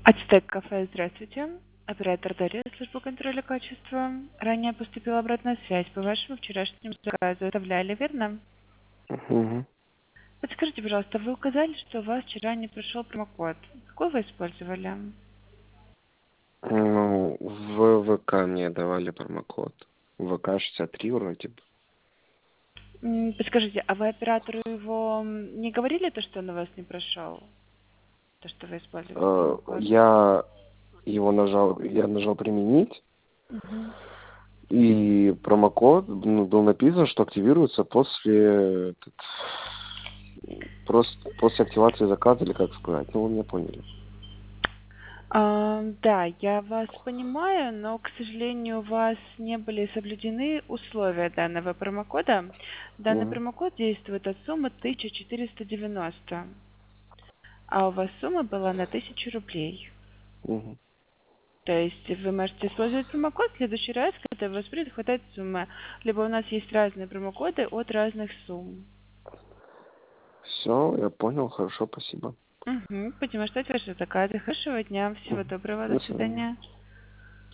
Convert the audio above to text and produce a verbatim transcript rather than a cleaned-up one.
Ацтек кафе, здравствуйте. Оператор Дарья, служба контроля качества. Ранее поступила обратная связь по вашему вчерашнему заказу. Оставляли, верно? Мгм. Подскажите, пожалуйста, вы указали, что у вас вчера не пришел промокод. Какой вы использовали? Ну, в ВК мне давали промокод. ВК шестьдесят три вроде бы. М, Подскажите, а вы оператору его м, не говорили то, что он у вас не прошел? То, что вы используете Э, промокод? Я его нажал, я нажал применить, Мгм. и промокод, ну, был написан, что активируется после этот, просто после активации заказа, или как сказать. Ну, вы меня поняли. А, да, я вас понимаю, но, к сожалению, у вас не были соблюдены условия данного промокода. Данный Мгм. промокод действует от суммы тысяча четыреста девяносто, а у вас сумма была на тысячу рублей. Мгм. То есть вы можете использовать промокод в следующий раз, когда у вас будет хватать суммы. Либо у нас есть разные промокоды от разных сумм. Все, я понял, хорошо, спасибо. Угу. Будем ждать ваши заказы. Хорошего дня. Всего Мгм. доброго. До До свидания. свидания.